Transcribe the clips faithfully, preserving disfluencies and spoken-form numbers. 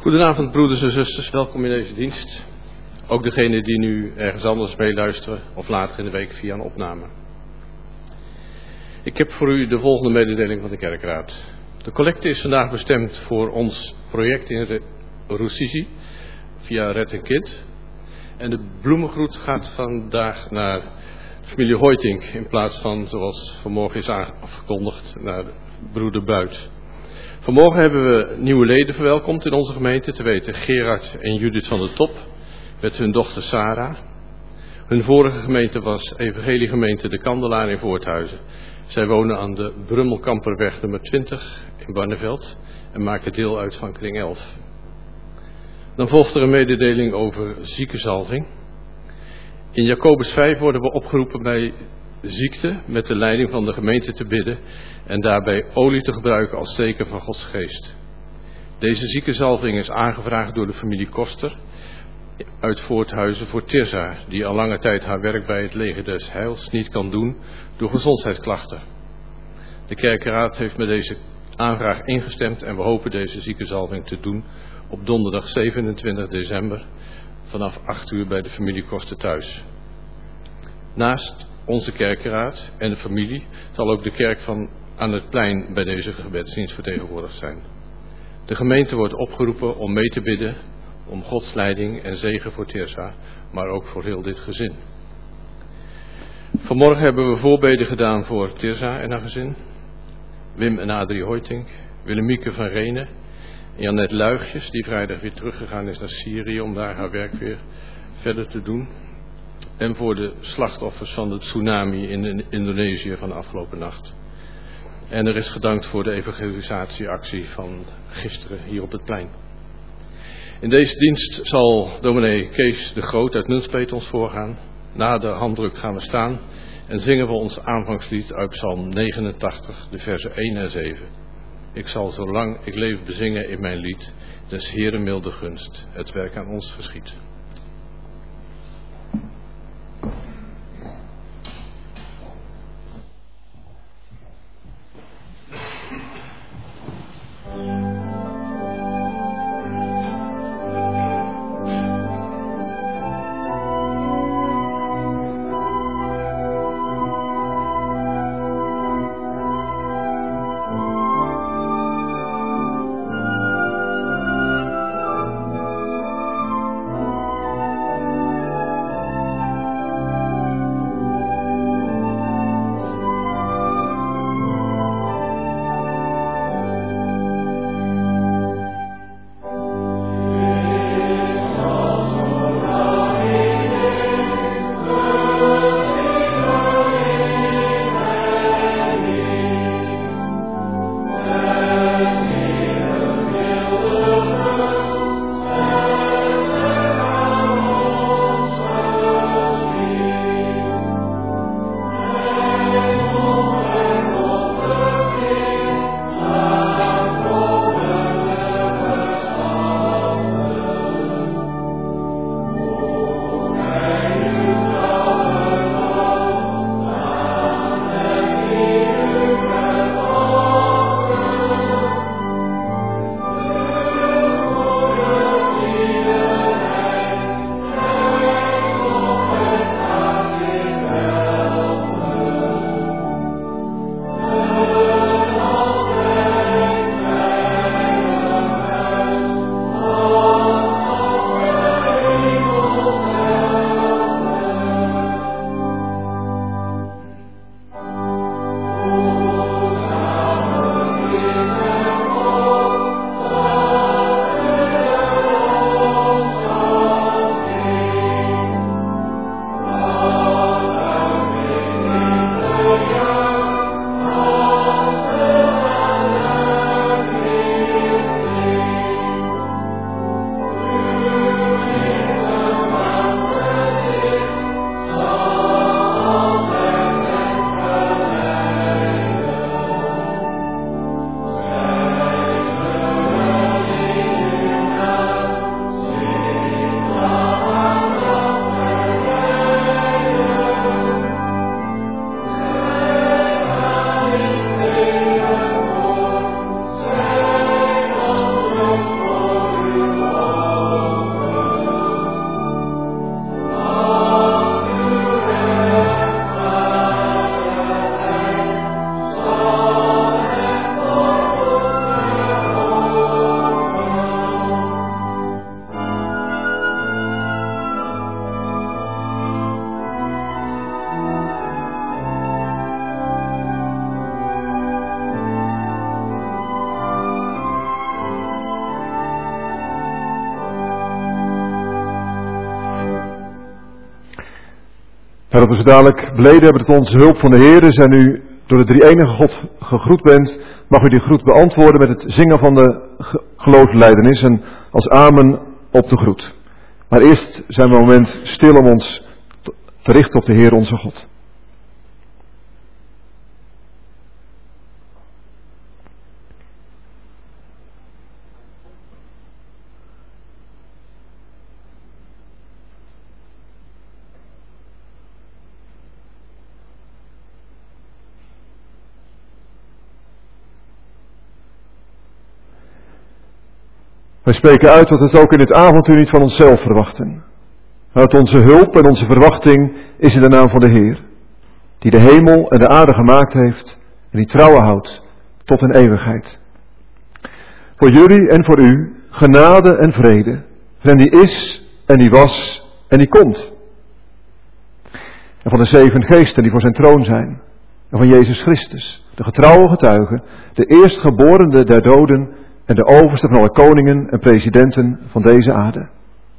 Goedenavond broeders en zusters, welkom in deze dienst. Ook degenen die nu ergens anders meeluisteren of later in de week via een opname. Ik heb voor u de volgende mededeling van de kerkraad. De collecte is vandaag bestemd voor ons project in Rusizi via Red een Kind. En de bloemengroet gaat vandaag naar de familie Hoytink in plaats van, zoals vanmorgen is afgekondigd, naar broeder Buit. Vanmorgen hebben we nieuwe leden verwelkomd in onze gemeente, te weten Gerard en Judith van der Top, met hun dochter Sarah. Hun vorige gemeente was Evangeliegemeente De Kandelaar in Voorthuizen. Zij wonen aan de Brummelkamperweg nummer twintig in Barneveld en maken deel uit van Kring elf. Dan volgt er een mededeling over ziekenzalving. In Jacobus vijf worden we opgeroepen bij ziekte met de leiding van de gemeente te bidden en daarbij olie te gebruiken als teken van Gods geest. Deze ziekenzalving is aangevraagd door de familie Koster uit Voorthuizen voor Tirza, die al lange tijd haar werk bij het leger des Heils niet kan doen door gezondheidsklachten. De kerkenraad heeft met deze aanvraag ingestemd en we hopen deze ziekenzalving te doen op donderdag zevenentwintig december vanaf acht uur bij de familie Koster thuis. Naast onze kerkenraad en de familie zal ook de kerk van aan het plein bij deze gebedsdienst vertegenwoordigd zijn. De gemeente wordt opgeroepen om mee te bidden om Gods leiding en zegen voor Tirza, maar ook voor heel dit gezin. Vanmorgen hebben we voorbeden gedaan voor Tirza en haar gezin, Wim en Adrie Hoytink, Willemieke van Renen, Janet Luigjes, die vrijdag weer teruggegaan is naar Syrië om daar haar werk weer verder te doen. En voor de slachtoffers van de tsunami in Indonesië van de afgelopen nacht. En er is gedankt voor de evangelisatieactie van gisteren hier op het plein. In deze dienst zal dominee Kees de Groot uit Nunspeet ons voorgaan. Na de handdruk gaan we staan en zingen we ons aanvangslied uit Psalm negenentachtig, de versen één en zeven. Ik zal zolang ik leef bezingen in mijn lied, des Heeren milde gunst, het werk aan ons geschiet. Thank En dat we zo dadelijk beleden hebben tot onze hulp van de Heer is en u door de drie-enige God gegroet bent, mag u die groet beantwoorden met het zingen van de geloofsbelijdenis en als amen op de groet. Maar eerst zijn we een moment stil om ons te richten op de Heer onze God. Wij spreken uit dat we het ook in dit avontuur niet van onszelf verwachten. Maar dat onze hulp en onze verwachting is in de naam van de Heer. Die de hemel en de aarde gemaakt heeft en die trouwen houdt tot in eeuwigheid. Voor jullie en voor u genade en vrede. Van die is en die was en die komt. En van de zeven geesten die voor zijn troon zijn. En van Jezus Christus, de getrouwe getuige, de eerstgeborene der doden en de overste van alle koningen en presidenten van deze aarde.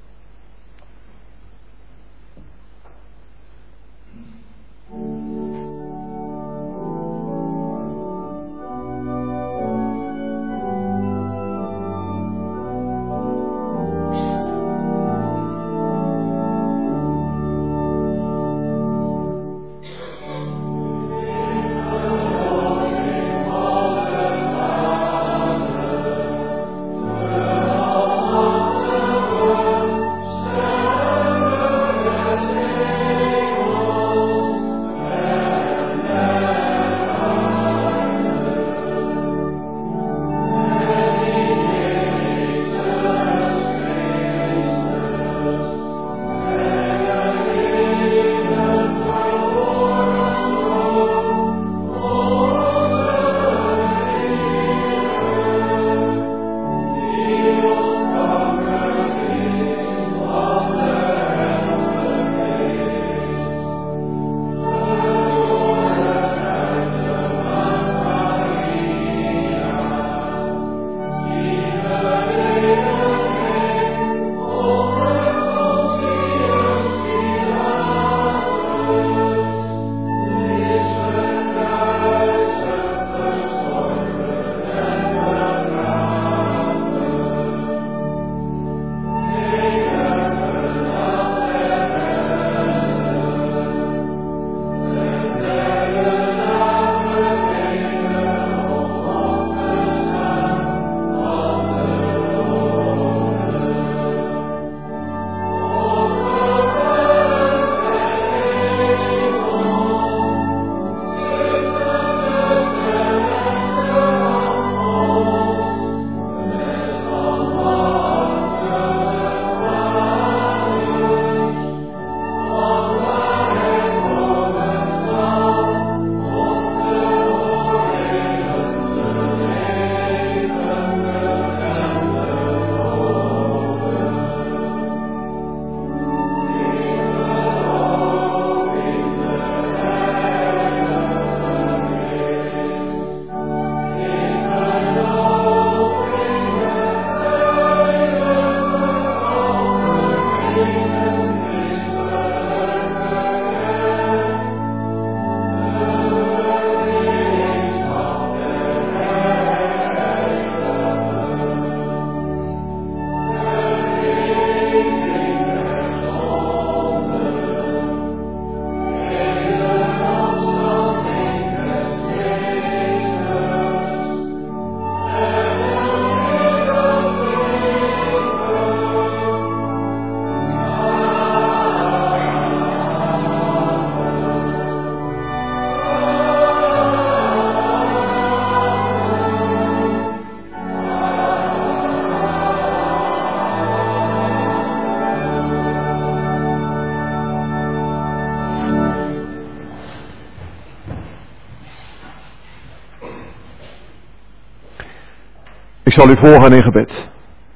Ik zal u voorgaan in gebed.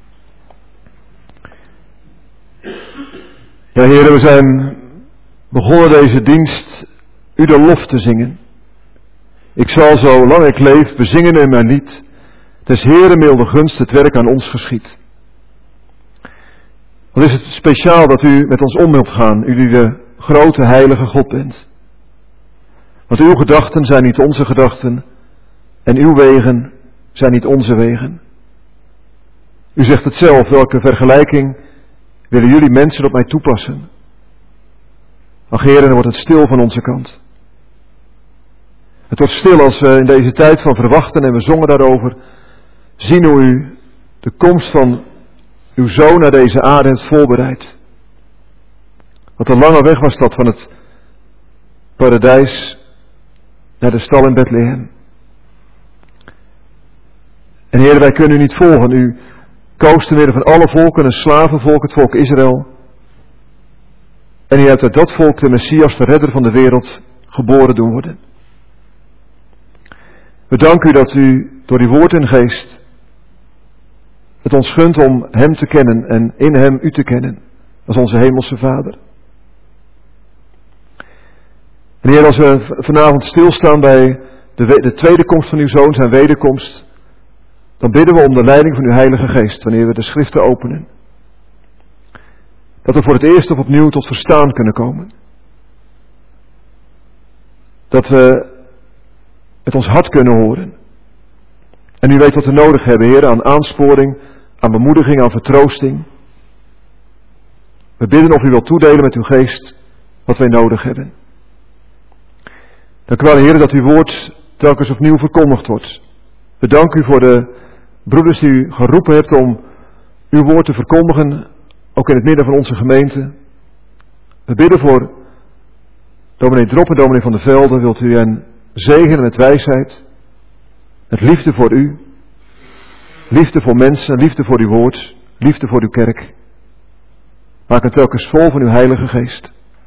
Ja, heren, we zijn begonnen deze dienst u de lof te zingen. Ik zal zolang ik leef bezingen in mijn lied, des Heeren milde gunst het werk aan ons geschiet. Wat is het speciaal dat u met ons om wilt gaan, u die de grote heilige God bent. Want uw gedachten zijn niet onze gedachten en uw wegen zijn niet onze wegen. U zegt het zelf, welke vergelijking willen jullie mensen op mij toepassen? Ach Heer, dan wordt het stil van onze kant. Het wordt stil als we in deze tijd van verwachten en we zongen daarover, zien hoe u de komst van uw Zoon naar deze aarde hebt voorbereid. Wat een lange weg was dat van het paradijs naar de stal in Bethlehem. En Heer, wij kunnen u niet volgen. U koos te midden van alle volken een slavenvolk, het volk Israël. En u hebt uit dat volk de Messias, de redder van de wereld, geboren doen worden. We danken u dat u door uw woord en geest het ons gunt om hem te kennen en in hem u te kennen, als onze hemelse Vader. En Heer, als we vanavond stilstaan bij de, de tweede komst van uw Zoon, zijn wederkomst, dan bidden we om de leiding van uw Heilige Geest, wanneer we de schriften openen. Dat we voor het eerst of opnieuw tot verstaan kunnen komen. Dat we met ons hart kunnen horen. En u weet wat we nodig hebben, Heer, aan aansporing, aan bemoediging, aan vertroosting. We bidden of u wilt toedelen met uw geest wat wij nodig hebben. Dank u wel, Heer, dat uw woord telkens opnieuw verkondigd wordt. We danken u voor de broeders die u geroepen hebt om uw woord te verkondigen, ook in het midden van onze gemeente. We bidden voor dominee Drop en dominee van der Velde. Wilt u hen zegenen met wijsheid, met liefde voor u, liefde voor mensen, liefde voor uw woord, liefde voor uw kerk. Maak het telkens vol van uw Heilige Geest.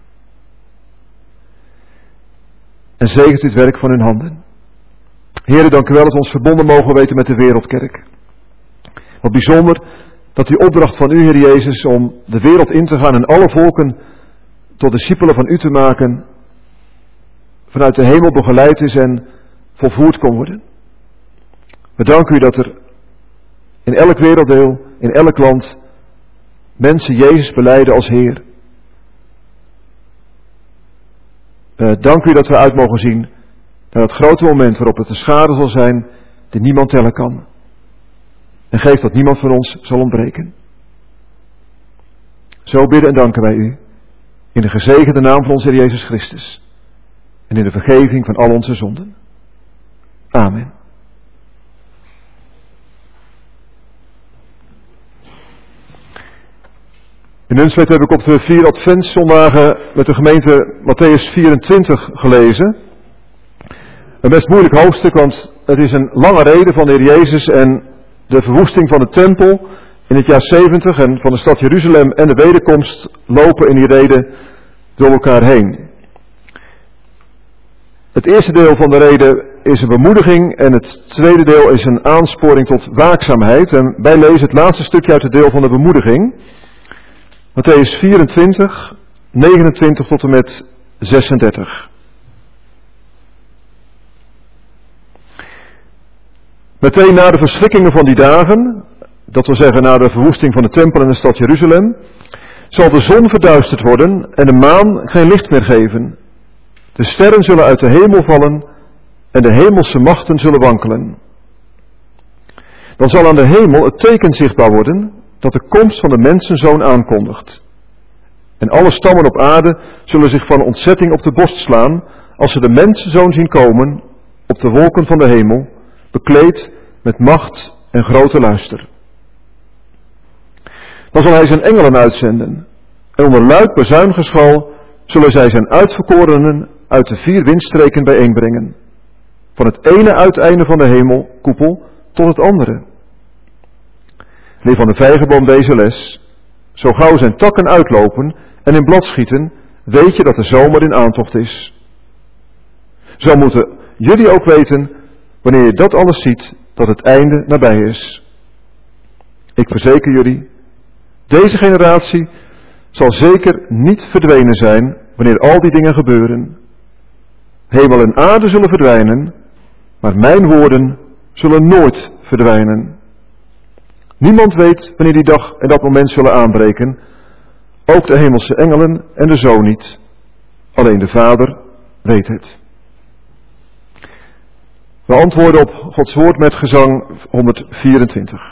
En zegent u het werk van hun handen. Heere, dank u wel dat we ons verbonden mogen weten met de Wereldkerk. Wat bijzonder dat die opdracht van u, Heer Jezus, om de wereld in te gaan en alle volken tot discipelen van u te maken, vanuit de hemel begeleid is en volvoerd kon worden. We danken u dat er in elk werelddeel, in elk land, mensen Jezus belijden als Heer. We danken u dat we uit mogen zien naar het grote moment waarop het een schade zal zijn die niemand tellen kan. En geef dat niemand van ons zal ontbreken. Zo bidden en danken wij u in de gezegende naam van onze Heer Jezus Christus en in de vergeving van al onze zonden. Amen. In Nunspeet heb ik op de vier adventszondagen met de gemeente Mattheüs vierentwintig gelezen. Een best moeilijk hoofdstuk, want het is een lange reden van de Heer Jezus en de verwoesting van de tempel in het jaar zeventig en van de stad Jeruzalem en de wederkomst lopen in die reden door elkaar heen. Het eerste deel van de reden is een bemoediging en het tweede deel is een aansporing tot waakzaamheid. En wij lezen het laatste stukje uit het deel van de bemoediging. Mattheüs vierentwintig, negenentwintig tot en met zesendertig. Meteen na de verschrikkingen van die dagen, dat wil zeggen na de verwoesting van de tempel in de stad Jeruzalem, zal de zon verduisterd worden en de maan geen licht meer geven. De sterren zullen uit de hemel vallen en de hemelse machten zullen wankelen. Dan zal aan de hemel het teken zichtbaar worden dat de komst van de mensenzoon aankondigt. En alle stammen op aarde zullen zich van ontzetting op de borst slaan als ze de mensenzoon zien komen op de wolken van de hemel, bekleed met macht en grote luister. Dan zal hij zijn engelen uitzenden en onder luid bazuingeschal zullen zij zijn uitverkorenen uit de vier windstreken bijeenbrengen. Van het ene uiteinde van de hemelkoepel tot het andere. Leer van de vijgenboom deze les. Zo gauw zijn takken uitlopen en in blad schieten, weet je dat de zomer in aantocht is. Zo moeten jullie ook weten, wanneer je dat alles ziet, dat het einde nabij is. Ik verzeker jullie, deze generatie zal zeker niet verdwenen zijn wanneer al die dingen gebeuren. Hemel en aarde zullen verdwijnen, maar mijn woorden zullen nooit verdwijnen. Niemand weet wanneer die dag en dat moment zullen aanbreken, ook de hemelse engelen en de zoon niet, Alleen de Vader weet het. We antwoorden op Gods woord met gezang honderdvierentwintig.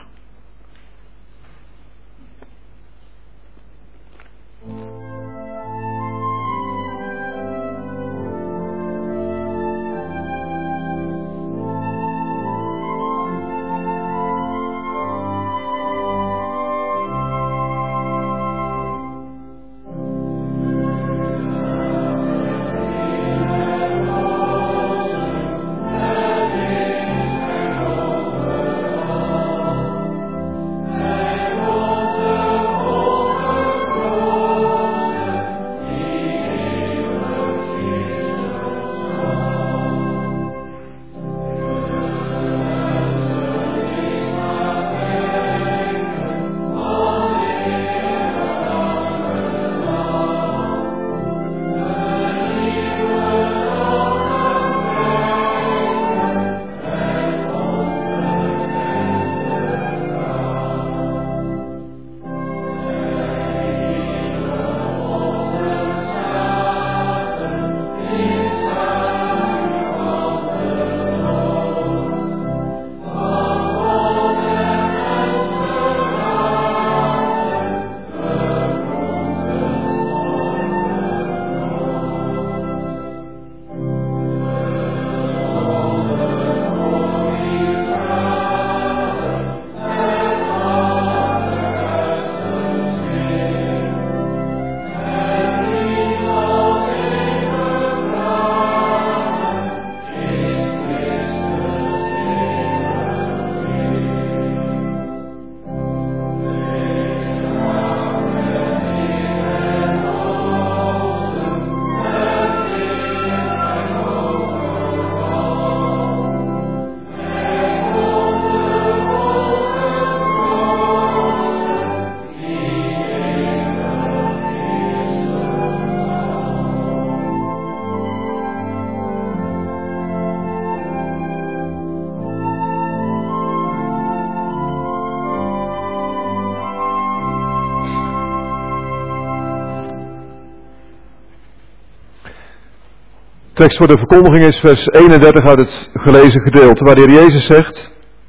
Tekst voor de verkondiging is vers eenendertig uit het gelezen gedeelte, waar de Heer Jezus zegt: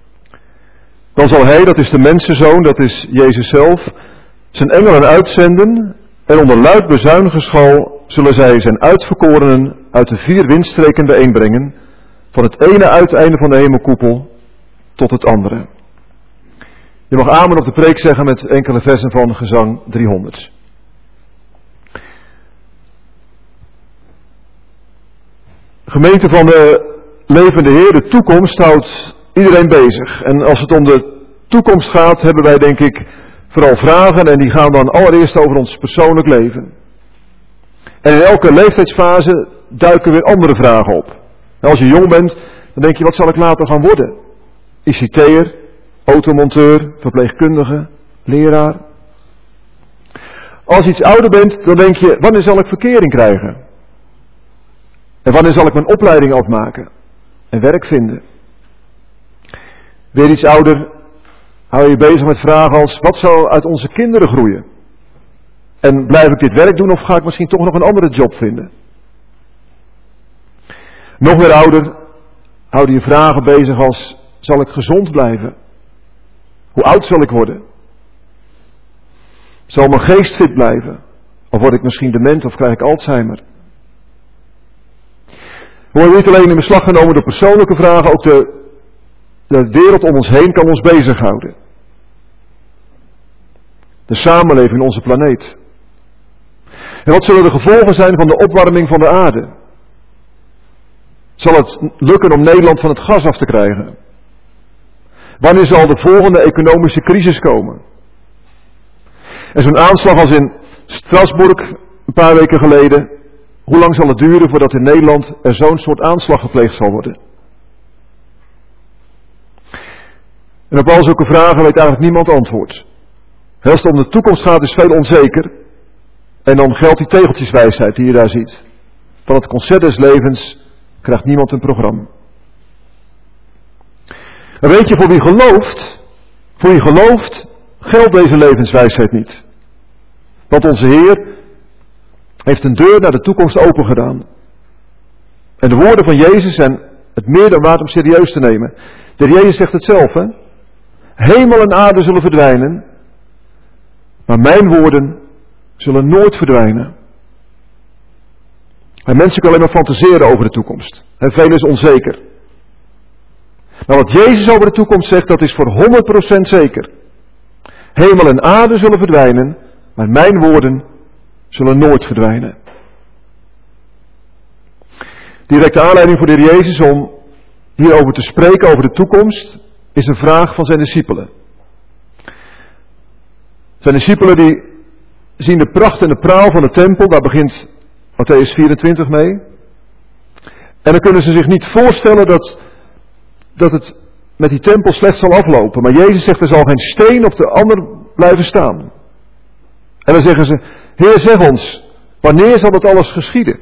dan zal Hij, dat is de mensenzoon, dat is Jezus zelf, zijn engelen uitzenden en onder luid bezuinigenschal zullen zij zijn uitverkorenen uit de vier windstreken bijeenbrengen, van het ene uiteinde van de hemelkoepel tot het andere. Je mag amen op de preek zeggen met enkele versen van gezang driehonderd. Gemeente van de levende Heer, de toekomst houdt iedereen bezig. En als het om de toekomst gaat, hebben wij denk ik vooral vragen en die gaan dan allereerst over ons persoonlijk leven. En in elke leeftijdsfase duiken weer andere vragen op. En als je jong bent, dan denk je, wat zal ik later gaan worden? I C T'er, automonteur, verpleegkundige, leraar. Als je iets ouder bent, dan denk je, wanneer zal ik verkering krijgen? En wanneer zal ik mijn opleiding afmaken en werk vinden? Weer iets ouder, hou je je bezig met vragen als, wat zal uit onze kinderen groeien? En blijf ik dit werk doen of ga ik misschien toch nog een andere job vinden? Nog weer ouder, hou je vragen bezig als, zal ik gezond blijven? Hoe oud zal ik worden? Zal mijn geest fit blijven? Of word ik misschien dement of krijg ik Alzheimer? We worden niet alleen in beslag genomen door persoonlijke vragen, ook de, de wereld om ons heen kan ons bezighouden. De samenleving, onze planeet. En wat zullen de gevolgen zijn van de opwarming van de aarde? Zal het lukken om Nederland van het gas af te krijgen? Wanneer zal de volgende economische crisis komen? En zo'n aanslag als in Straatsburg een paar weken geleden, hoe lang zal het duren voordat in Nederland er zo'n soort aanslag gepleegd zal worden? En op al zulke vragen weet eigenlijk niemand antwoord. Als het om de toekomst gaat is veel onzeker. En dan geldt die tegeltjeswijsheid die je daar ziet. Van het concert des levens krijgt niemand een programma. En weet je, voor wie gelooft, voor wie gelooft, geldt deze levenswijsheid niet. Want onze Heer heeft een deur naar de toekomst opengedaan. En de woorden van Jezus zijn het meer dan waard om serieus te nemen. De Jezus zegt het zelf, hè? Hemel en aarde zullen verdwijnen, maar mijn woorden zullen nooit verdwijnen. En mensen kunnen alleen maar fantaseren over de toekomst. En veel is onzeker. Maar wat Jezus over de toekomst zegt, dat is voor honderd procent zeker. Hemel en aarde zullen verdwijnen, maar mijn woorden zullen nooit verdwijnen. Directe aanleiding voor de Heer Jezus om hierover te spreken, over de toekomst, is een vraag van zijn discipelen. Zijn discipelen die zien de pracht en de praal van de tempel, daar begint Mattheüs vierentwintig mee. En dan kunnen ze zich niet voorstellen dat, dat het met die tempel slecht zal aflopen. Maar Jezus zegt, er zal geen steen op de ander blijven staan. En dan zeggen ze, Heer, zeg ons, wanneer zal dat alles geschieden?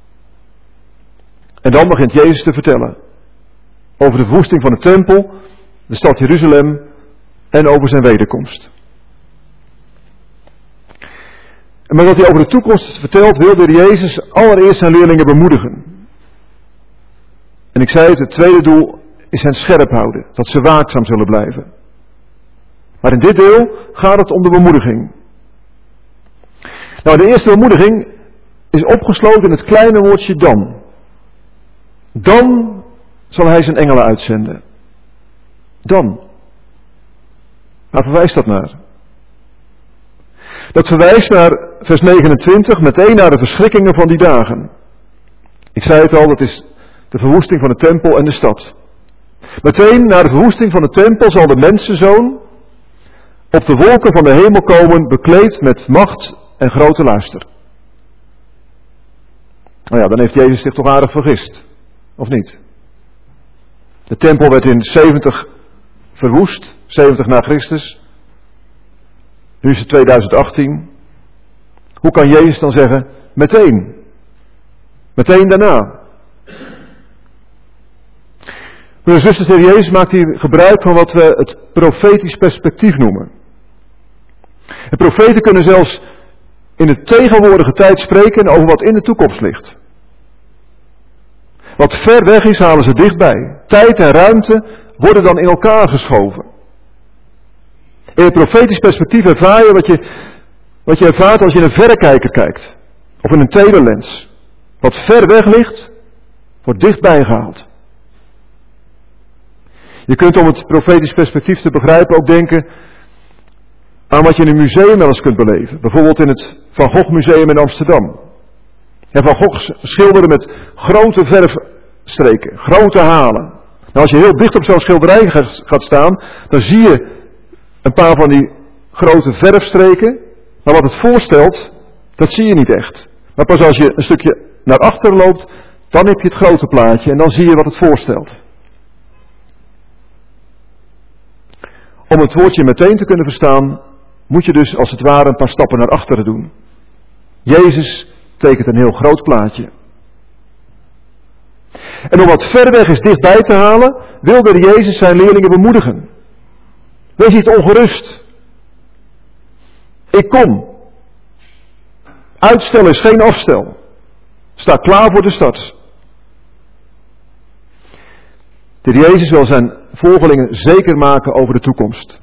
En dan begint Jezus te vertellen over de verwoesting van de tempel, de stad Jeruzalem en over zijn wederkomst. En met wat hij over de toekomst vertelt, wilde Jezus allereerst zijn leerlingen bemoedigen. En ik zei het, het tweede doel is hen scherp houden, dat ze waakzaam zullen blijven. Maar in dit deel gaat het om de bemoediging. Nou, de eerste bemoediging is opgesloten in het kleine woordje dan. Dan zal hij zijn engelen uitzenden. Dan. Waar verwijst dat naar? Dat verwijst naar vers negenentwintig, meteen naar de verschrikkingen van die dagen. Ik zei het al, dat is de verwoesting van de tempel en de stad. Meteen na de verwoesting van de tempel zal de mensenzoon op de wolken van de hemel komen, bekleed met macht en grote luister. Nou ja, dan heeft Jezus zich toch aardig vergist. Of niet? De tempel werd in zeventig verwoest, zeventig na Christus. Nu is het tweeduizend achttien. Hoe kan Jezus dan zeggen, meteen? Meteen daarna. Broeders en zusters, de Heer Jezus maakt hier gebruik van wat we het profetisch perspectief noemen. En profeten kunnen zelfs in de tegenwoordige tijd spreken over wat in de toekomst ligt. Wat ver weg is, halen ze dichtbij. Tijd en ruimte worden dan in elkaar geschoven. In het profetisch perspectief ervaar je wat je, wat je ervaart als je in een verrekijker kijkt. Of in een telelens. Wat ver weg ligt, wordt dichtbij gehaald. Je kunt om het profetisch perspectief te begrijpen ook denken aan wat je in een museum wel eens kunt beleven. Bijvoorbeeld in het Van Gogh Museum in Amsterdam. En Van Gogh schilderde met grote verfstreken, grote halen. Nou, als je heel dicht op zo'n schilderij gaat staan, dan zie je een paar van die grote verfstreken. Maar wat het voorstelt, dat zie je niet echt. Maar pas als je een stukje naar achter loopt, dan heb je het grote plaatje en dan zie je wat het voorstelt. Om het woordje meteen te kunnen verstaan, moet je dus als het ware een paar stappen naar achteren doen. Jezus tekent een heel groot plaatje. En om wat ver weg is dichtbij te halen, wilde Jezus zijn leerlingen bemoedigen. Wees niet ongerust. Ik kom. Uitstel is geen afstel. Sta klaar voor de start. De Heer Jezus wil zijn volgelingen zeker maken over de toekomst.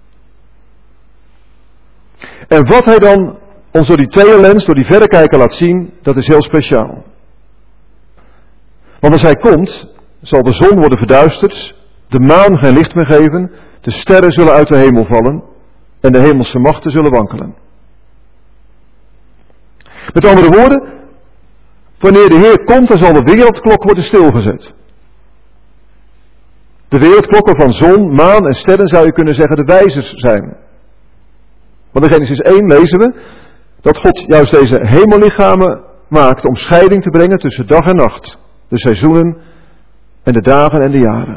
En wat hij dan ons door die telelens, door die verrekijker laat zien, dat is heel speciaal. Want als hij komt, zal de zon worden verduisterd, de maan geen licht meer geven, de sterren zullen uit de hemel vallen en de hemelse machten zullen wankelen. Met andere woorden, wanneer de Heer komt, dan zal de wereldklok worden stilgezet. De wereldklokken van zon, maan en sterren zou je kunnen zeggen de wijzers zijn. Want in Genesis één lezen we dat God juist deze hemellichamen maakt om scheiding te brengen tussen dag en nacht. De seizoenen en de dagen en de jaren.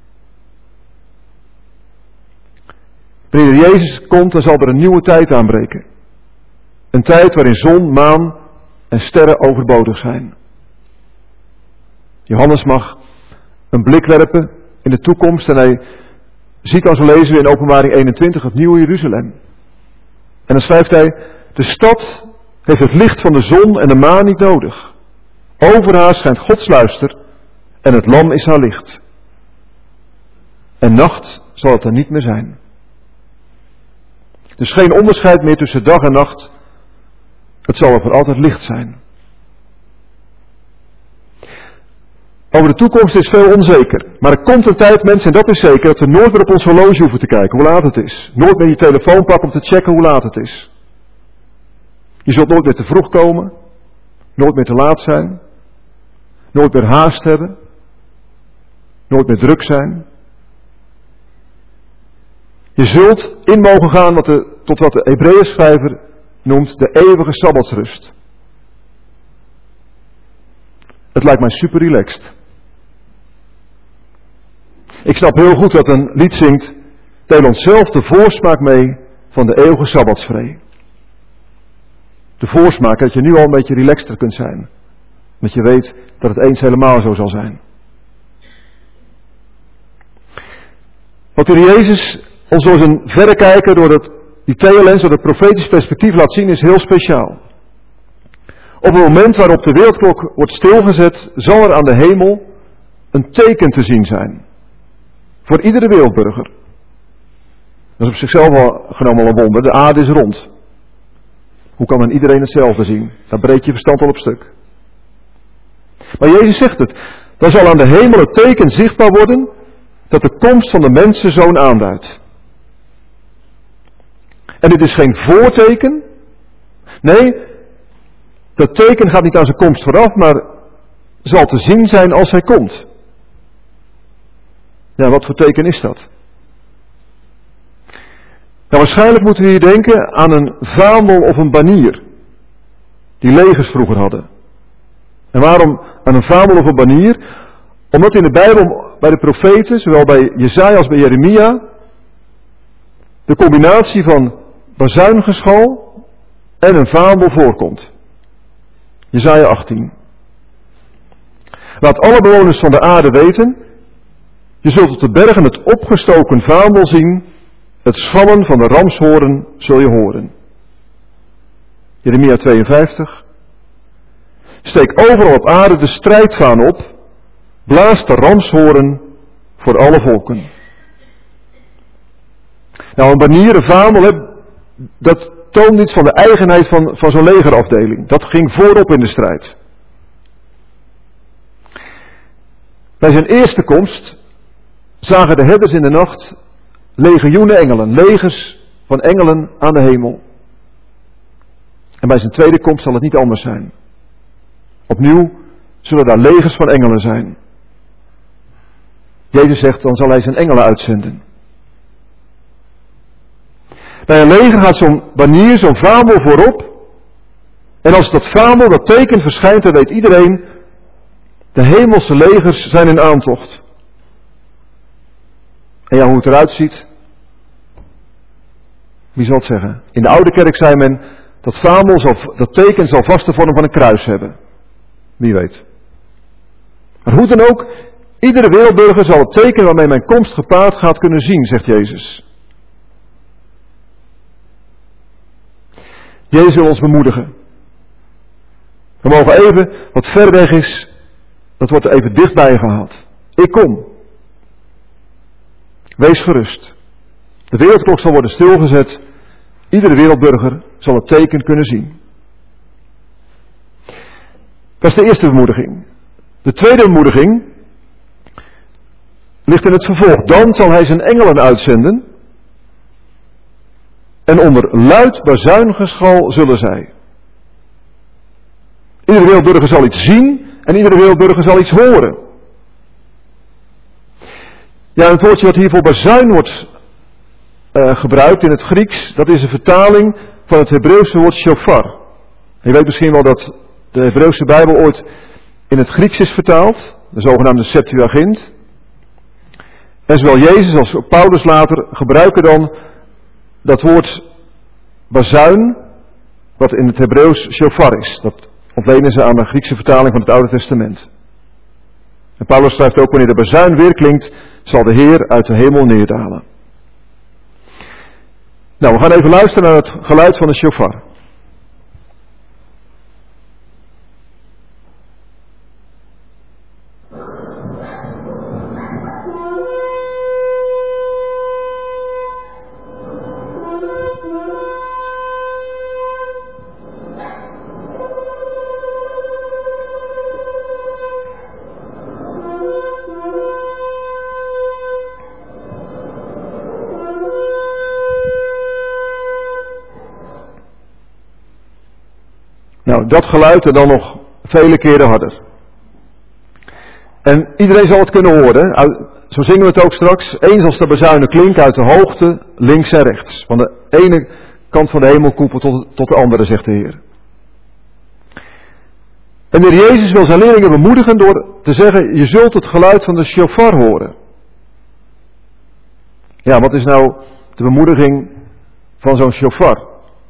Wanneer Jezus komt, dan zal er een nieuwe tijd aanbreken. Een tijd waarin zon, maan en sterren overbodig zijn. Johannes mag een blik werpen in de toekomst en hij ziet, als we lezen in Openbaring eenentwintig, het nieuwe Jeruzalem. En dan schrijft hij, de stad heeft het licht van de zon en de maan niet nodig. Over haar schijnt Gods luister en het lam is haar licht. En nacht zal het er niet meer zijn. Dus geen onderscheid meer tussen dag en nacht. Het zal er voor altijd licht zijn. Over de toekomst is veel onzeker. Maar er komt een tijd, mensen, en dat is zeker, dat we nooit meer op ons horloge hoeven te kijken hoe laat het is. Nooit meer je telefoon pakken om te checken hoe laat het is. Je zult nooit meer te vroeg komen. Nooit meer te laat zijn. Nooit meer haast hebben. Nooit meer druk zijn. Je zult in mogen gaan wat de, tot wat de Hebreeënschrijver noemt de eeuwige sabbatsrust. Het lijkt mij super relaxed. Ik snap heel goed dat een lied zingt, deel ons zelf de voorsmaak mee van de eeuwige sabbatsvree. De voorsmaak dat je nu al een beetje relaxter kunt zijn. Dat je weet dat het eens helemaal zo zal zijn. Wat de Heer Jezus ons door zijn verrekijker, door dat, die telelens, door het profetisch perspectief laat zien, is heel speciaal. Op het moment waarop de wereldklok wordt stilgezet, zal er aan de hemel een teken te zien zijn. Voor iedere wereldburger. Dat is op zichzelf al genomen al een wonder. De aarde is rond. Hoe kan dan iedereen hetzelfde zien? Daar breekt je verstand al op stuk. Maar Jezus zegt het. Dan zal aan de hemel het teken zichtbaar worden dat de komst van de mensenzoon aanduidt. En dit is geen voorteken. Nee, dat teken gaat niet aan zijn komst vooraf, maar zal te zien zijn als hij komt. Ja, wat voor teken is dat? Nou, waarschijnlijk moeten we hier denken aan een vaandel of een banier. Die legers vroeger hadden. En waarom aan een vaandel of een banier? Omdat in de Bijbel bij de profeten, zowel bij Jesaja als bij Jeremia, de combinatie van bazuingeschal en een vaandel voorkomt. Jesaja achttien. Laat alle bewoners van de aarde weten, je zult op de bergen het opgestoken vaandel zien, het schallen van de ramshoorn zul je horen. Jeremia tweeënvijftig. Steek overal op aarde de strijdvaan op, blaas de ramshoorn voor alle volken. Nou, een banier, een vaandel, dat toont iets van de eigenheid van, van zo'n legerafdeling. Dat ging voorop in de strijd. Bij zijn eerste komst zagen de herders in de nacht legioenen engelen, legers van engelen aan de hemel. En bij zijn tweede komst zal het niet anders zijn. Opnieuw zullen daar legers van engelen zijn. Jezus zegt, dan zal hij zijn engelen uitzenden. Bij een leger gaat zo'n banier, zo'n vaandel voorop. En als dat vaandel, dat teken verschijnt, dan weet iedereen, de hemelse legers zijn in aantocht. En ja, hoe het eruit ziet, wie zal het zeggen? In de oude kerk zei men, dat vaandel, zal, dat teken zal vast de vorm van een kruis hebben. Wie weet. Maar hoe dan ook, iedere wereldburger zal het teken waarmee mijn komst gepaard gaat kunnen zien, zegt Jezus. Jezus wil ons bemoedigen. We mogen even, wat ver weg is, dat wordt er even dichtbij gehaald. Ik kom. Wees gerust. De wereldklok zal worden stilgezet. Iedere wereldburger zal het teken kunnen zien. Dat is de eerste bemoediging. De tweede bemoediging ligt in het vervolg. Dan zal hij zijn engelen uitzenden. En onder luid bazuingeschal zullen zij. Iedere wereldburger zal iets zien. En iedere wereldburger zal iets horen. Ja, het woordje wat hier voor bazuin wordt uh, gebruikt in het Grieks, dat is een vertaling van het Hebreeuwse woord shofar. Je weet misschien wel dat de Hebreeuwse Bijbel ooit in het Grieks is vertaald, de zogenaamde Septuagint. En zowel Jezus als Paulus later gebruiken dan dat woord bazuin, wat in het Hebreeuws shofar is. Dat ontlenen ze aan de Griekse vertaling van het Oude Testament. En Paulus schrijft ook, wanneer de bazuin weer klinkt, zal de Heer uit de hemel neerdalen. Nou, we gaan even luisteren naar het geluid van de shofar. Nou, dat geluid en dan nog vele keren harder. En iedereen zal het kunnen horen. Zo zingen we het ook straks. Eens als de bazuinen klinken uit de hoogte, links en rechts. Van de ene kant van de hemelkoepel tot, tot de andere, zegt de Heer. En de Heer Jezus wil zijn leerlingen bemoedigen door te zeggen, je zult het geluid van de shofar horen. Ja, wat is nou de bemoediging van zo'n shofar?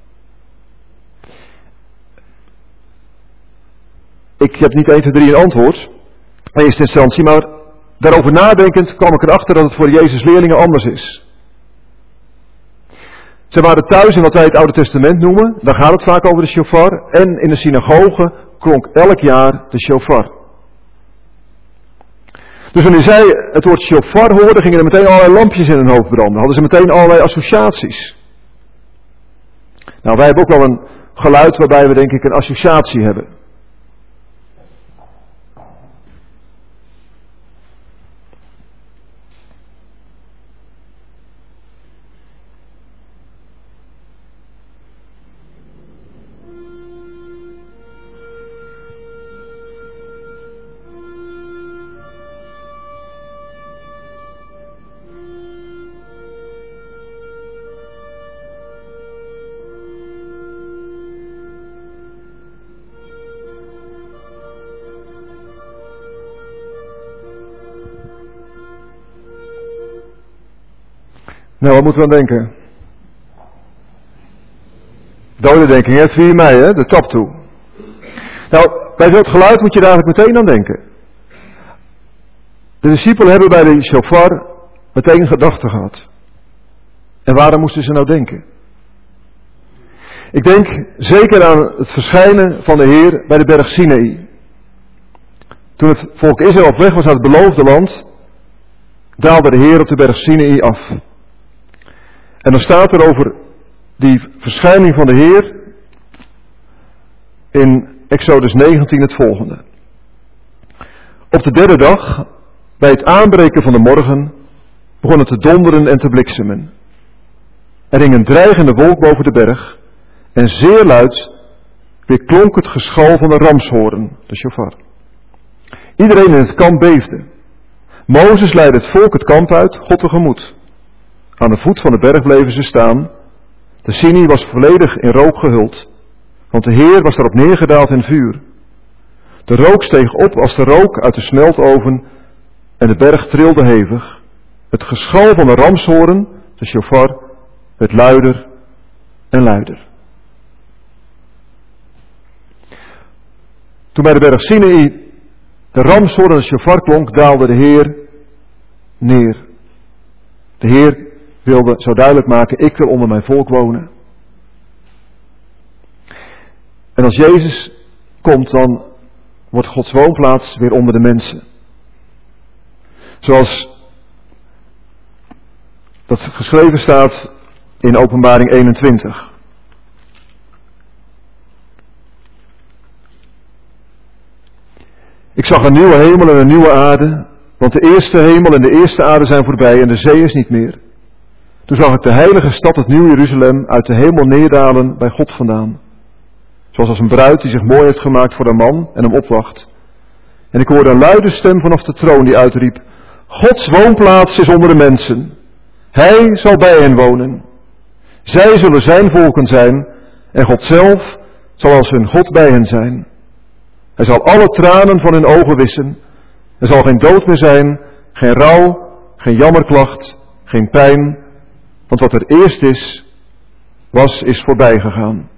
Ik heb niet één, twee, drie een antwoord, in eerste instantie, maar daarover nadenkend kwam ik erachter dat het voor Jezus' leerlingen anders is. Ze waren thuis in wat wij het Oude Testament noemen, daar gaat het vaak over de shofar, en in de synagoge klonk elk jaar de shofar. Dus wanneer zij het woord shofar hoorden, gingen er meteen allerlei lampjes in hun hoofd branden. Hadden ze meteen allerlei associaties. Nou, wij hebben ook wel een geluid waarbij we denk ik een associatie hebben. Nou, wat moeten we aan denken? Dodendenking, hè? vier mei, hè? De tap toe. Nou, bij dat geluid moet je daar eigenlijk meteen aan denken. De discipelen hebben bij de shofar meteen gedachten gehad. En waarom moesten ze nou denken? Ik denk zeker aan het verschijnen van de Heer bij de berg Sinaï. Toen het volk Israël op weg was naar het beloofde land, daalde de Heer op de berg Sinaï af. En dan staat er over die verschijning van de Heer in Exodus negentien het volgende. Op de derde dag, bij het aanbreken van de morgen, begon het te donderen en te bliksemen. Er hing een dreigende wolk boven de berg en zeer luid weerklonk het geschal van de ramshoorn, de shofar. Iedereen in het kamp beefde. Mozes leidde het volk het kamp uit, God tegemoet. Aan de voet van de berg bleven ze staan. De Sinai was volledig in rook gehuld, want de Heer was daarop neergedaald in vuur. De rook steeg op als de rook uit de smeltoven en de berg trilde hevig. Het geschal van de ramshoorn, de shofar, werd luider en luider. Toen bij de berg Sinai de ramshoorn en de shofar klonk, daalde de Heer neer. De Heer wilde zo duidelijk maken, ik wil onder mijn volk wonen. En als Jezus komt, dan wordt Gods woonplaats weer onder de mensen. Zoals dat geschreven staat in Openbaring eenentwintig. Ik zag een nieuwe hemel en een nieuwe aarde, want de eerste hemel en de eerste aarde zijn voorbij en de zee is niet meer. Toen zag ik de heilige stad, het nieuwe Jeruzalem, uit de hemel neerdalen bij God vandaan. Zoals als een bruid die zich mooi heeft gemaakt voor haar man en hem opwacht. En ik hoorde een luide stem vanaf de troon die uitriep: Gods woonplaats is onder de mensen. Hij zal bij hen wonen. Zij zullen zijn volken zijn en God zelf zal als hun God bij hen zijn. Hij zal alle tranen van hun ogen wissen. Er zal geen dood meer zijn, geen rouw, geen jammerklacht, geen pijn. Want wat er eerst is, was, is voorbij gegaan.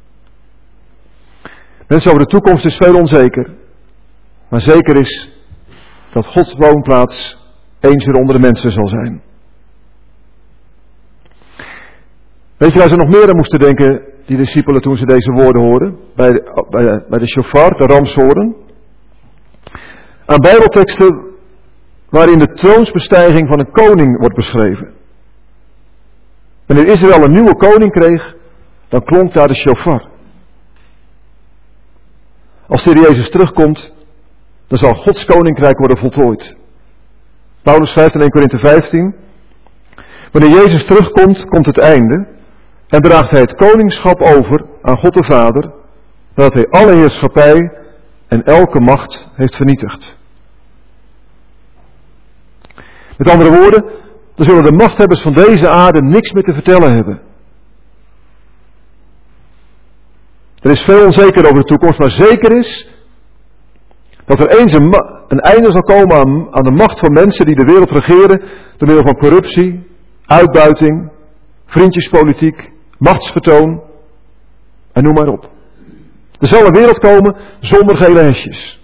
Mensen, over de toekomst is veel onzeker. Maar zeker is dat Gods woonplaats eens weer onder de mensen zal zijn. Weet je waar ze nog meer aan moesten denken, die discipelen, toen ze deze woorden hoorden? Bij de, bij de, bij de shofar, de ramshoorn. Aan bijbelteksten waarin de troonsbestijging van een koning wordt beschreven. Wanneer Israël een nieuwe koning kreeg, dan klonk daar de shofar. Als de Heer Jezus terugkomt, dan zal Gods koninkrijk worden voltooid. Paulus schrijft in Eerste Korinthe vijftien. Wanneer Jezus terugkomt, komt het einde en draagt hij het koningschap over aan God de Vader, dat hij alle heerschappij en elke macht heeft vernietigd. Met andere woorden, dan zullen de machthebbers van deze aarde niks meer te vertellen hebben. Er is veel onzeker over de toekomst, maar zeker is dat er eens een, ma- een einde zal komen aan, aan de macht van mensen die de wereld regeren door middel van corruptie, uitbuiting, vriendjespolitiek, machtsvertoon en noem maar op. Er zal een wereld komen zonder gele hesjes.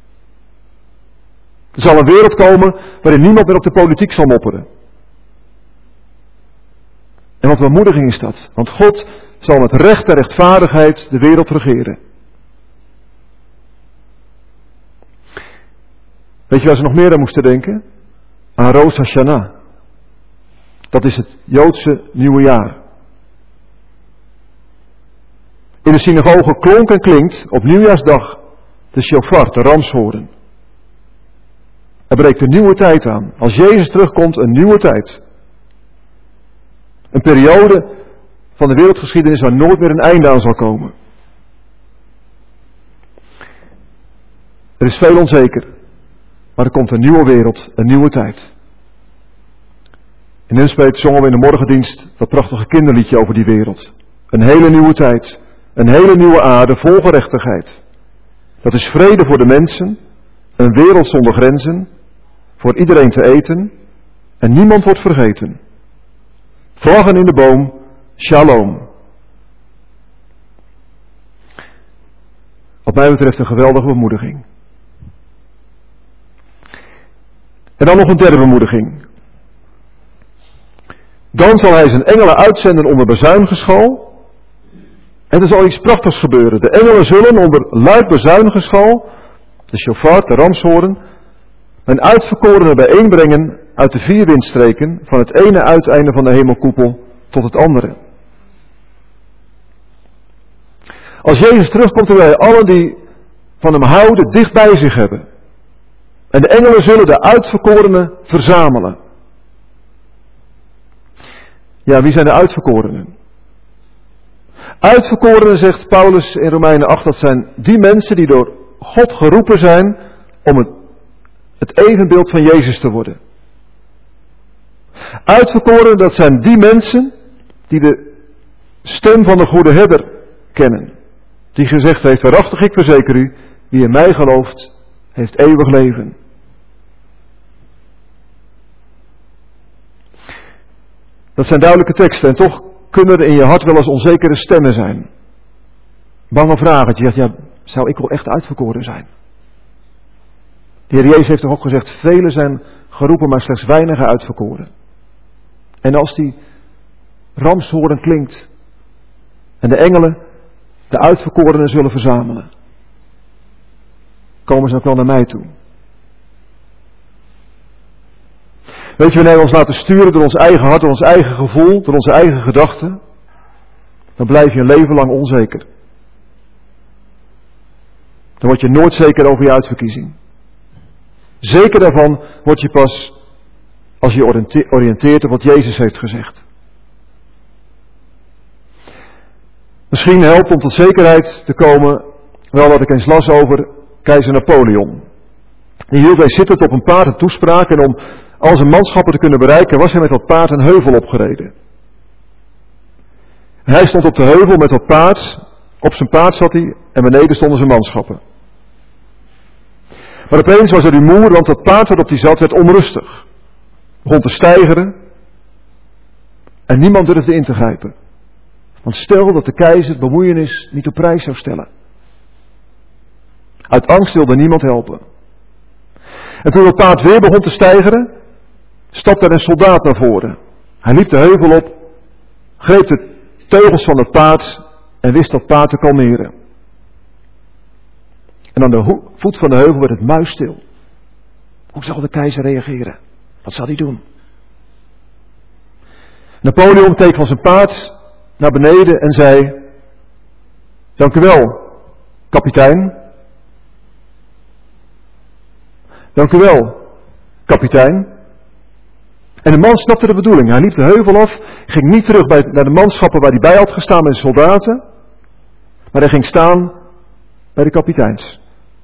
Er zal een wereld komen waarin niemand meer op de politiek zal mopperen. En wat een bemoediging is dat, want God zal met recht en rechtvaardigheid de wereld regeren. Weet je waar ze nog meer aan moesten denken? Aan Rosh Hashanah. Dat is het Joodse nieuwe jaar. In de synagoge klonk en klinkt op nieuwjaarsdag de shofar, de ramshoorn. Er breekt een nieuwe tijd aan. Als Jezus terugkomt, een nieuwe tijd. Een periode van de wereldgeschiedenis waar nooit meer een einde aan zal komen. Er is veel onzeker, maar er komt een nieuwe wereld, een nieuwe tijd. In Nunspeet zongen we in de morgendienst dat prachtige kinderliedje over die wereld. Een hele nieuwe tijd, een hele nieuwe aarde vol gerechtigheid. Dat is vrede voor de mensen, een wereld zonder grenzen, voor iedereen te eten en niemand wordt vergeten. Vlaggen in de boom, shalom. Wat mij betreft een geweldige bemoediging. En dan nog een derde bemoediging. Dan zal hij zijn engelen uitzenden onder bazuingeschal. En er zal iets prachtigs gebeuren. De engelen zullen onder luid bazuingeschal, de shofar, de ramshoorn, een uitverkorene bijeenbrengen uit de vier windstreken, van het ene uiteinde van de hemelkoepel tot het andere. Als Jezus terugkomt, dan wil hij allen die van hem houden dicht bij zich hebben. En de engelen zullen de uitverkorenen verzamelen. Ja, wie zijn de uitverkorenen? Uitverkorenen, zegt Paulus in Romeinen acht, dat zijn die mensen die door God geroepen zijn om het, het evenbeeld van Jezus te worden. Uitverkorenen, dat zijn die mensen die de stem van de goede herder kennen. Die gezegd heeft, waarachtig ik verzeker u, wie in mij gelooft, heeft eeuwig leven. Dat zijn duidelijke teksten en toch kunnen er in je hart wel eens onzekere stemmen zijn. Bange vragen, dat je zegt, ja, zou ik wel echt uitverkoren zijn? De Heer Jezus heeft toch ook gezegd, velen zijn geroepen, maar slechts weinigen uitverkoren. En als die ramshoorn klinkt en de engelen de uitverkorenen zullen verzamelen, komen ze ook wel naar mij toe. Weet je, wanneer we ons laten sturen door ons eigen hart, door ons eigen gevoel, door onze eigen gedachten, dan blijf je een leven lang onzeker. Dan word je nooit zeker over je uitverkiezing. Zeker daarvan word je pas als je oriënteert op wat Jezus heeft gezegd. Misschien helpt om tot zekerheid te komen wel wat ik eens las over keizer Napoleon. Die hield hij zittend op een paard een toespraak en om al zijn manschappen te kunnen bereiken was hij met dat paard een heuvel opgereden. En hij stond op de heuvel met dat paard, op zijn paard zat hij en beneden stonden zijn manschappen. Maar opeens was er rumoer, want dat paard waarop hij zat werd onrustig. Begon te steigeren en niemand durfde in te grijpen. Want stel dat de keizer bemoeienis niet op prijs zou stellen. Uit angst wilde niemand helpen. En toen het paard weer begon te steigeren, stapte er een soldaat naar voren. Hij liep de heuvel op, greep de teugels van het paard en wist dat paard te kalmeren. En aan de ho- voet van de heuvel werd het muisstil. Hoe zal de keizer reageren? Wat zal hij doen? Napoleon keek van zijn paard naar beneden en zei: dank u wel, kapitein. Dank u wel, kapitein. En de man snapte de bedoeling. Hij liep de heuvel af, ging niet terug bij, naar de manschappen waar hij bij had gestaan met de soldaten. Maar hij ging staan bij de kapiteins.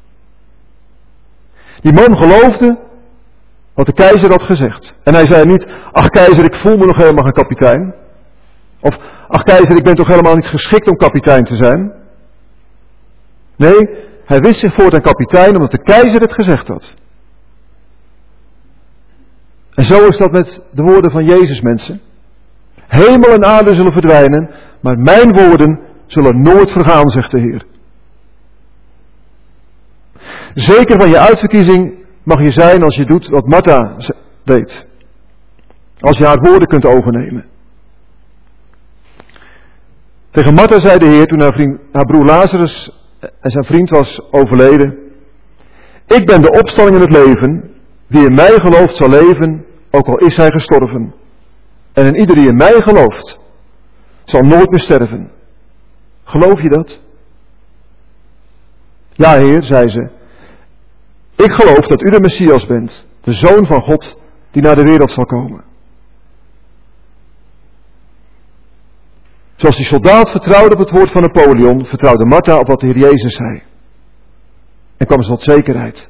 Die man geloofde wat de keizer had gezegd. En hij zei niet, ach keizer, ik voel me nog helemaal geen kapitein. Of, ach keizer, ik ben toch helemaal niet geschikt om kapitein te zijn. Nee, hij wist zich voortaan kapitein omdat de keizer het gezegd had. En zo is dat met de woorden van Jezus, mensen. Hemel en aarde zullen verdwijnen, maar mijn woorden zullen nooit vergaan, zegt de Heer. Zeker van je uitverkiezing mag je zijn als je doet wat Martha deed. Als je haar woorden kunt overnemen. Tegen Martha zei de Heer toen haar, vriend, haar broer Lazarus en zijn vriend was overleden. Ik ben de opstanding in het leven. Wie in mij gelooft zal leven, ook al is hij gestorven. En in ieder die in mij gelooft, zal nooit meer sterven. Geloof je dat? Ja, Heer, zei ze. Ik geloof dat u de Messias bent, de Zoon van God, die naar de wereld zal komen. Zoals die soldaat vertrouwde op het woord van Napoleon, vertrouwde Martha op wat de Heer Jezus zei. En kwam ze tot zekerheid.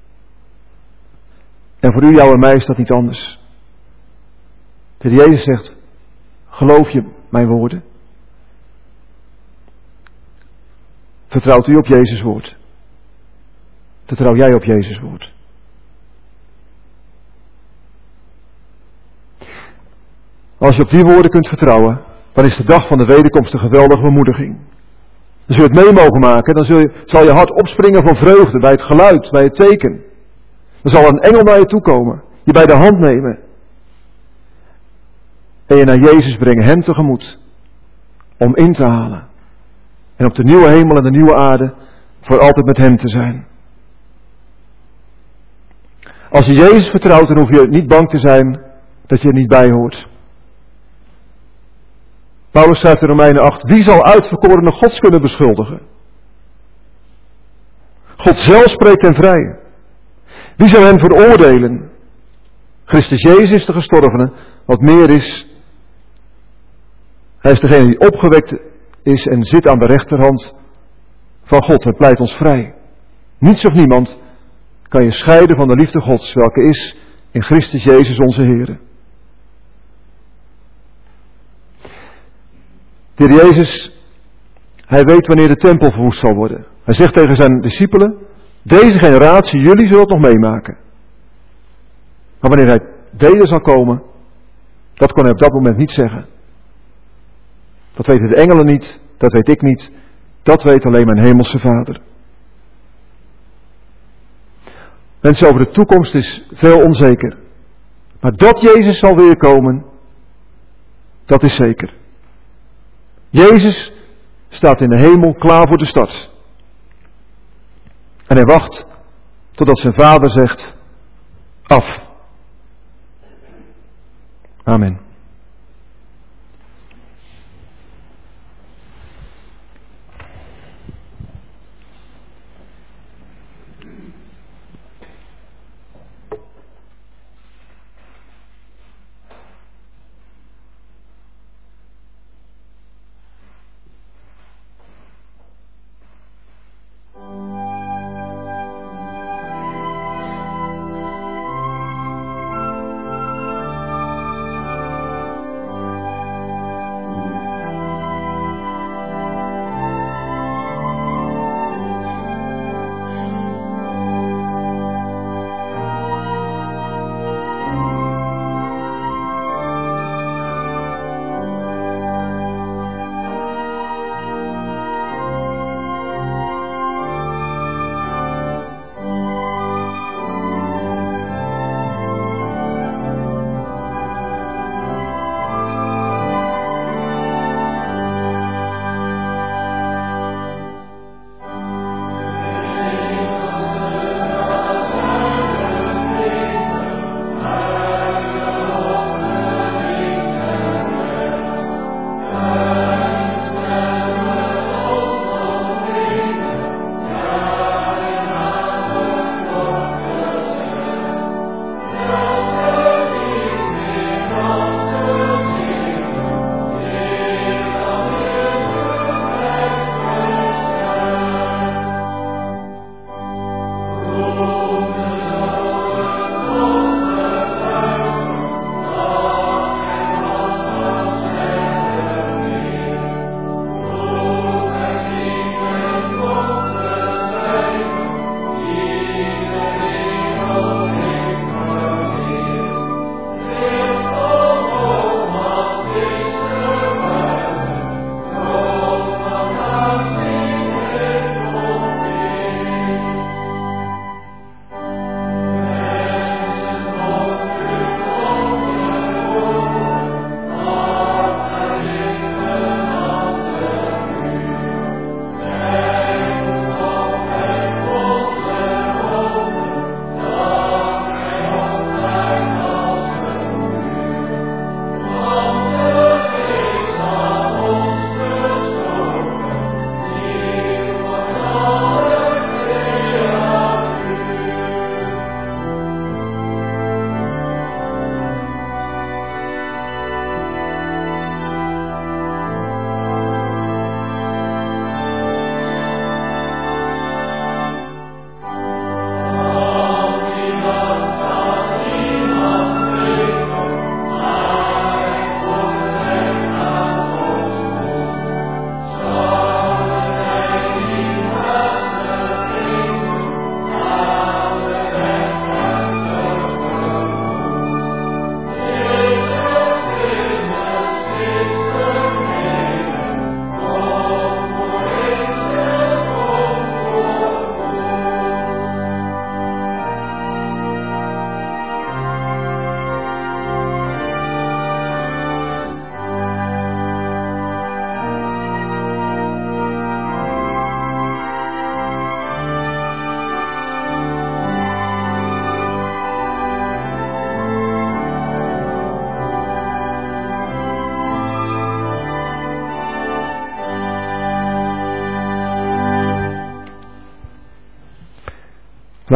En voor u, jou en mij is dat niet anders. De Heer Jezus zegt, geloof je mijn woorden? Vertrouwt u op Jezus woord? Vertrouw jij op Jezus woord? Als je op die woorden kunt vertrouwen, dan is de dag van de wederkomst een geweldige bemoediging. Dan zul je het mee mogen maken, dan zul je, zal je hart opspringen van vreugde bij het geluid, bij het teken. Dan zal een engel naar je toe komen, je bij de hand nemen. En je naar Jezus brengen, hem tegemoet. Om in te halen. En op de nieuwe hemel en de nieuwe aarde voor altijd met hem te zijn. Als je Jezus vertrouwt, dan hoef je niet bang te zijn dat je er niet bij hoort. Paulus schrijft in Romeinen acht, wie zal uitverkorene Gods kunnen beschuldigen? God zelf spreekt hen vrij. Wie zal hen veroordelen? Christus Jezus is de gestorvene, wat meer is. Hij is degene die opgewekt is en zit aan de rechterhand van God en pleit ons vrij. Niets of niemand kan je scheiden van de liefde Gods, welke is in Christus Jezus onze Heer. De Heer Jezus, hij weet wanneer de tempel verwoest zal worden. Hij zegt tegen zijn discipelen, deze generatie, jullie zullen het nog meemaken. Maar wanneer hij weder zal komen, dat kon hij op dat moment niet zeggen. Dat weten de engelen niet, dat weet ik niet, dat weet alleen mijn hemelse Vader. Mensen, over de toekomst is veel onzeker. Maar dat Jezus zal weerkomen, dat is zeker. Jezus staat in de hemel klaar voor de start. En hij wacht totdat zijn Vader zegt, af. Amen.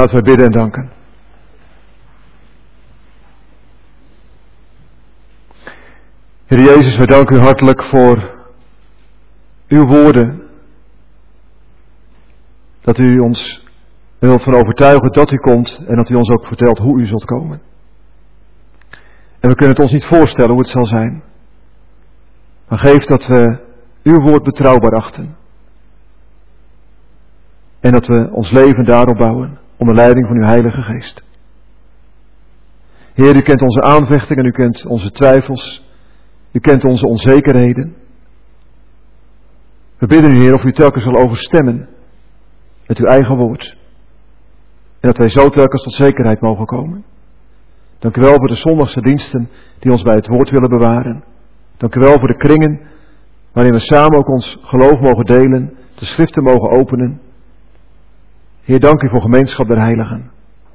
Laten wij bidden en danken. Heer Jezus, wij danken u hartelijk voor uw woorden. Dat u ons wilt van overtuigen dat u komt en dat u ons ook vertelt hoe u zult komen. En we kunnen het ons niet voorstellen hoe het zal zijn. Maar geef dat we uw woord betrouwbaar achten. En dat we ons leven daarop bouwen, onder leiding van uw Heilige Geest. Heer, u kent onze aanvechtingen, u kent onze twijfels, u kent onze onzekerheden. We bidden u, Heer, of u telkens zal overstemmen met uw eigen woord. En dat wij zo telkens tot zekerheid mogen komen. Dank u wel voor de zondagse diensten die ons bij het woord willen bewaren. Dank u wel voor de kringen waarin we samen ook ons geloof mogen delen, de schriften mogen openen. Heer, dank u voor gemeenschap der heiligen.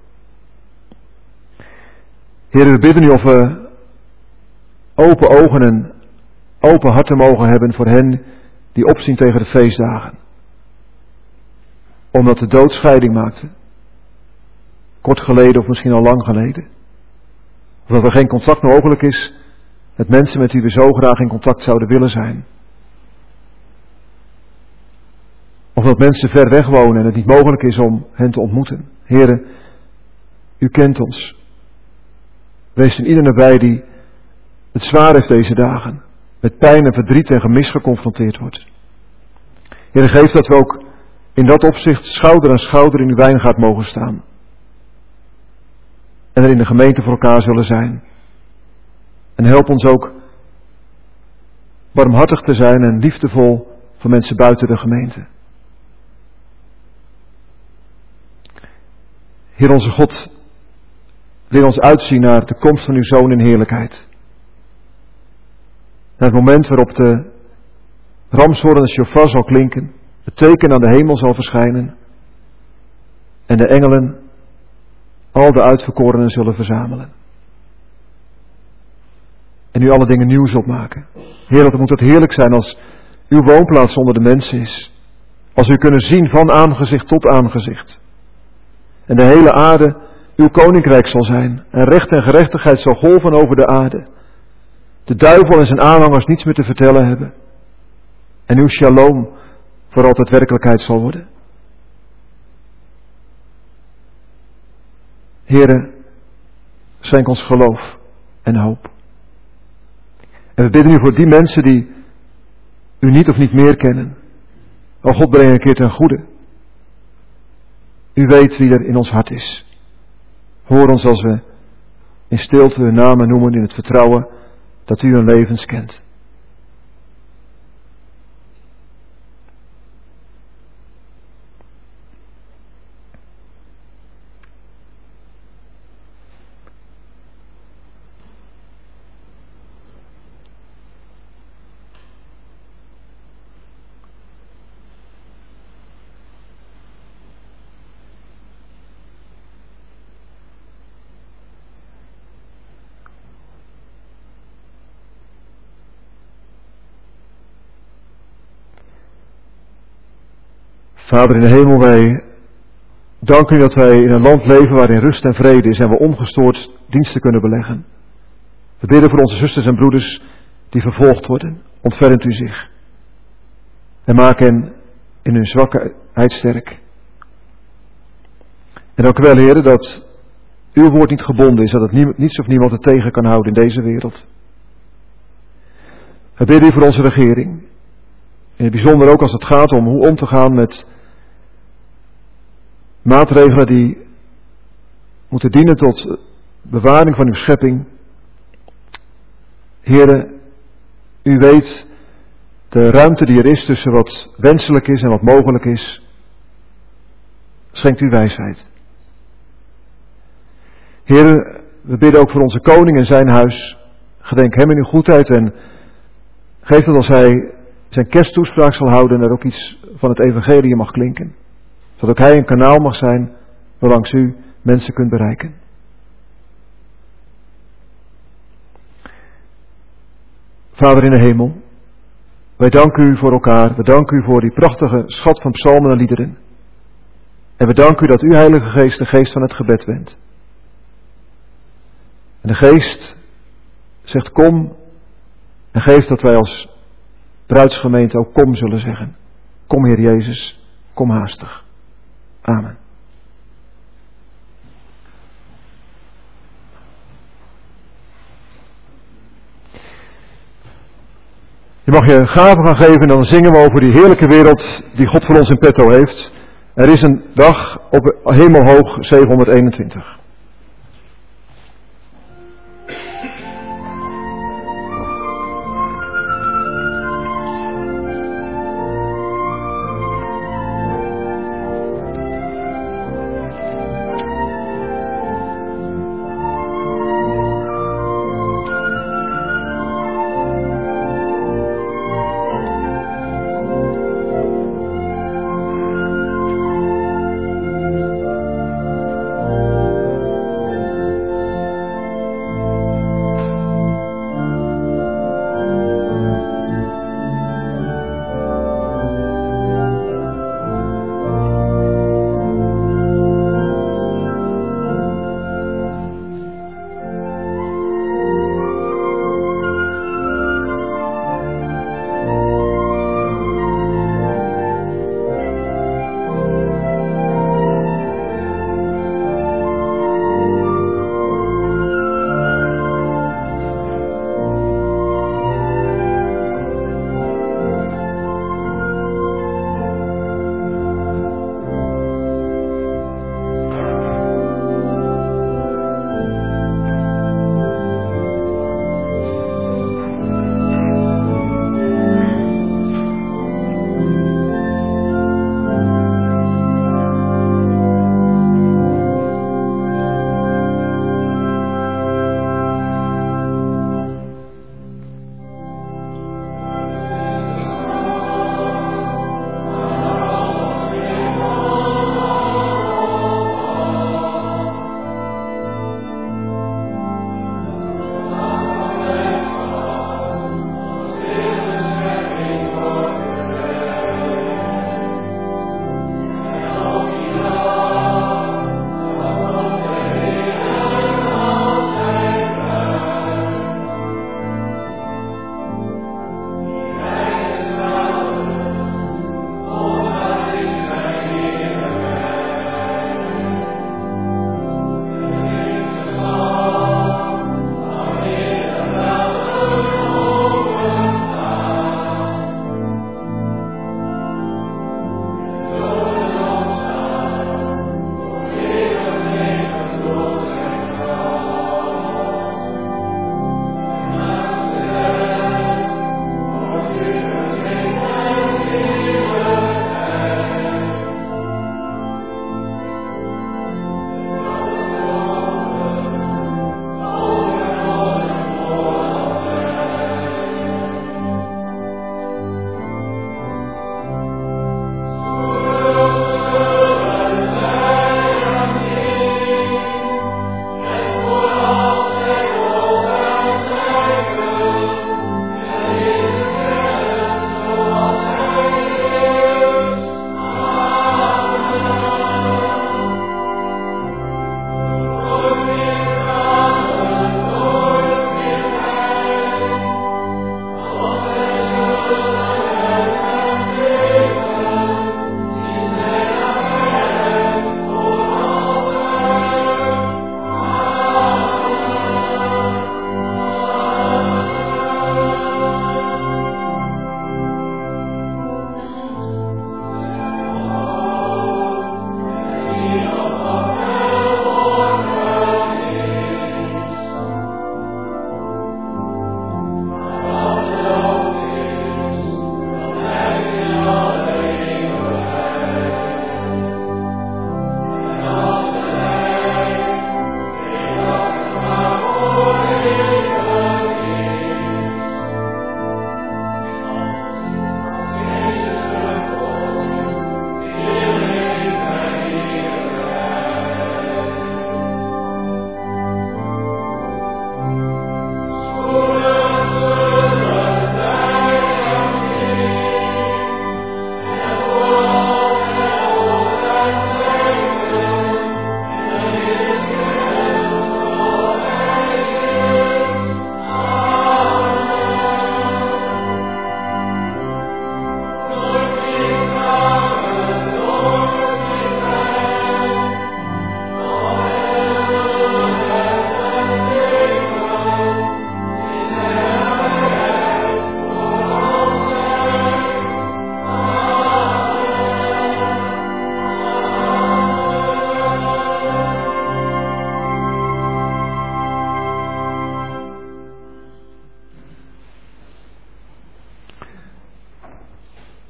Heer, we bidden u of we open ogen en open harten mogen hebben voor hen die opzien tegen de feestdagen. Omdat de dood scheiding maakte. Kort geleden of misschien al lang geleden. Of dat er geen contact mogelijk is met mensen met wie we zo graag in contact zouden willen zijn. Of dat mensen ver weg wonen en het niet mogelijk is om hen te ontmoeten. Heren, u kent ons. Wees in ieder nabij die het zwaar heeft deze dagen. Met pijn en verdriet en gemis geconfronteerd wordt. Heren, geef dat we ook in dat opzicht schouder aan schouder in uw wijngaard mogen staan. En er in de gemeente voor elkaar zullen zijn. En help ons ook barmhartig te zijn en liefdevol voor mensen buiten de gemeente. Heer onze God, leer ons uitzien naar de komst van uw Zoon in heerlijkheid. Naar het moment waarop de ramshoorn en de shofar zal klinken, het teken aan de hemel zal verschijnen en de engelen al de uitverkorenen zullen verzamelen. En u alle dingen nieuw zult maken. Heer, dat moet het heerlijk zijn als uw woonplaats onder de mensen is. Als u kunnen zien van aangezicht tot aangezicht. En de hele aarde uw koninkrijk zal zijn. En recht en gerechtigheid zal golven over de aarde. De duivel en zijn aanhangers niets meer te vertellen hebben. En uw shalom voor altijd werkelijkheid zal worden. Heere, schenk ons geloof en hoop. En we bidden u voor die mensen die u niet of niet meer kennen. O God, breng een keer ten goede. U weet wie er in ons hart is. Hoor ons als we in stilte uw namen noemen in het vertrouwen dat u hun levens kent. Vader in de hemel, wij danken u dat wij in een land leven waarin rust en vrede is en we ongestoord diensten kunnen beleggen. We bidden voor onze zusters en broeders die vervolgd worden. Ontfermt u zich. En maak hen in hun zwakheid sterk. En dank u wel, Heer, dat uw woord niet gebonden is, dat het nie- niets of niemand het tegen kan houden in deze wereld. We bidden u voor onze regering. In het bijzonder ook als het gaat om hoe om te gaan met maatregelen die moeten dienen tot bewaring van uw schepping. Heere, u weet de ruimte die er is tussen wat wenselijk is en wat mogelijk is. Schenkt u wijsheid. Heere, we bidden ook voor onze koning en zijn huis. Gedenk hem in uw goedheid en geef dat als hij zijn kersttoespraak zal houden en er ook iets van het evangelie mag klinken. Zodat ook hij een kanaal mag zijn waarlangs u mensen kunt bereiken. Vader in de hemel, wij danken u voor elkaar. We danken u voor die prachtige schat van psalmen en liederen. En we danken u dat u, Heilige Geest, de geest van het gebed bent. En de geest zegt kom en geeft dat wij als bruidsgemeente ook kom zullen zeggen. Kom Heer Jezus, kom haastig. Amen. Je mag je gaven gaan geven en dan zingen we over die heerlijke wereld die God voor ons in petto heeft. Er is een dag op hemelhoog zevenhonderdeenentwintig.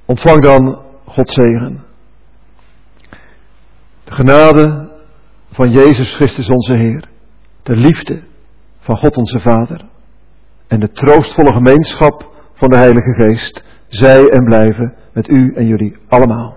Ontvang dan Gods zegen. De genade van Jezus Christus onze Heer, de liefde van God onze Vader en de troostvolle gemeenschap van de Heilige Geest, zij en blijven met u en jullie allemaal.